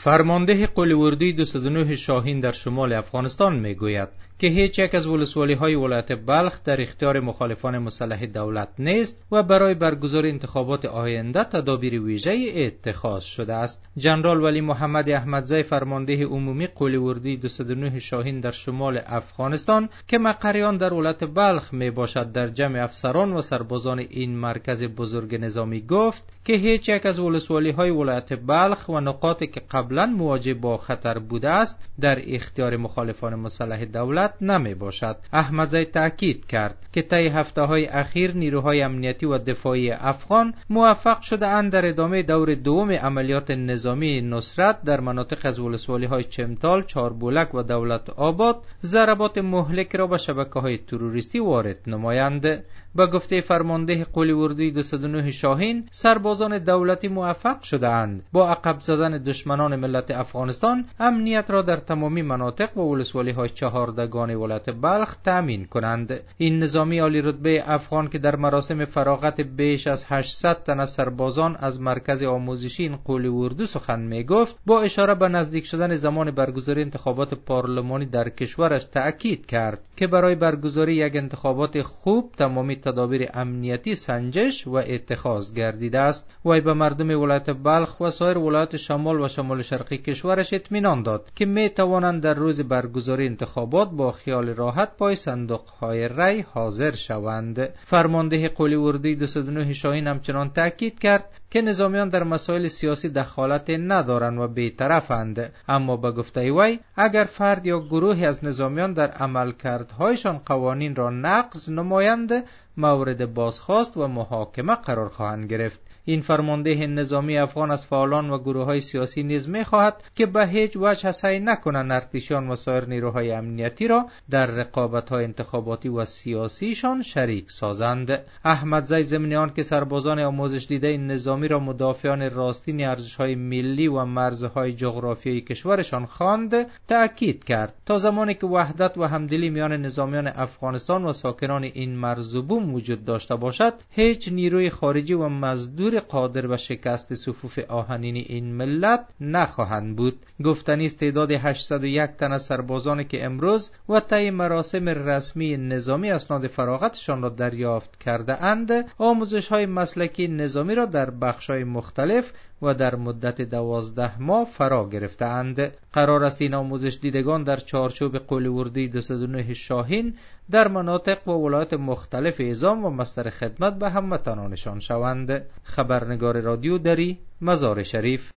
فرمانده قل اردوی 209 شاهین در شمال افغانستان میگوید که هیچ یک از ولسوالی‌های ولایت بلخ در اختیار مخالفان مسلح دولت نیست و برای برگزاری انتخابات آینده تدابیر ویژه‌ای اتخاذ شده است. جنرال ولی محمد احمدزی فرمانده عمومی قل اردوی 209 شاهین در شمال افغانستان که مقر آن در ولایت بلخ میباشد در جمع افسران و سربازان این مرکز بزرگ نظامی گفت که هیچ یک از ولسوالی‌های ولایت بلخ و نقاطی که قبلا مواجه با خطر بوده است در اختیار مخالفان مسلح دولت نمی باشد. احمدزی تاکید کرد که طی هفته‌های اخیر نیروهای امنیتی و دفاعی افغان موفق شده اند در ادامه دور دوم عملیات نظامی نصرت در مناطق از ولسوالی‌های چمتال، چاربولک و دولت آباد ضربات مهلک را به شبکه‌های تروریستی وارد نمایند. با گفته فرمانده قل اردوی 209 شاهین، سربازان دولتی موفق شده اند با عقب زدن دشمنان ملت افغانستان امنیت را در تمامی مناطق و ولسوالی‌های 14 ولایت بلخ تامین کنند. این نظامی عالی رتبه افغان که در مراسم فراغت بیش از 800 تن از سربازان از مرکز آموزشی این قل اردو سخن میگفت، با اشاره به نزدیک شدن زمان برگزاری انتخابات پارلمانی در کشورش تأکید کرد که برای برگزاری یک انتخابات خوب تمامی تدابیر امنیتی سنجش و اتخاذ گردیده است. وی به مردم ولایت بلخ و سایر ولایات شمال و شمال شرقی کشورش اطمینان داد که می توانند در روز برگزاری انتخابات با خیال راحت پای صندوق‌های رای حاضر شوند. فرمانده قل اردوی 209 شاهین همچنان تاکید کرد که نظامیان در مسائل سیاسی دخالت ندارند و بی‌طرفند، اما به گفته وی اگر فرد یا گروهی از نظامیان در عملکردهایشان قوانین را نقض نمایند مورد بازخواست و محاکمه قرار خواهند گرفت. این فرمانده نظامی افغان از فعالان و گروه‌های سیاسی نیز می‌خواهد که به هیچ وجه سعی نکنند ارتشیان و سایر نیروهای امنیتی را در رقابت‌های انتخاباتی و سیاسیشان شریک سازند. احمدزی ضمن آن که سربازان آموزش دیده نظامی را مدافعان راستین ارزش‌های ملی و مرزهای جغرافیایی کشورشان خواند، تأکید کرد تا زمانی که وحدت و همدلی میان نظامیان افغانستان و ساکنان این مرزبوم وجود داشته باشد، هیچ نیروی خارجی و مزدور قادر به شکست صفوف آهنین این ملت نخواهند بود. گفتنی است تعداد 801 تن از سربازانی که امروز و طی مراسم رسمی نظامی اسناد فراغتشان را دریافت کرده اند، آموزش‌های مسلکی نظامی را در بخش‌های مختلف و در مدت 12 ماه فرا گرفته اند. قرار است این آموزش دیدگان در چارچوب قل اردوی 209 شاهین در مناطق و ولایات مختلف اعزام و مصدر خدمت به هموطنانشان شوند. خبرنگار رادیو دری، مزار شریف.